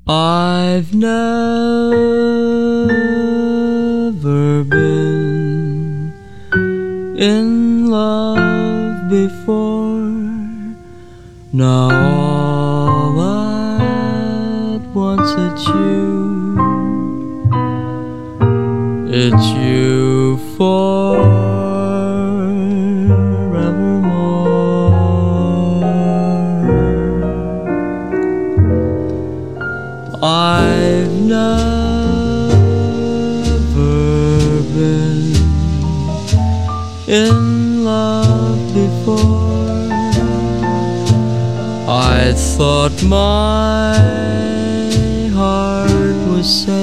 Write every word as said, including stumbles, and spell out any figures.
I've never been in love before. Now all at once it's you, it's you forevermore. I've never been in love before. I thought my heart was safe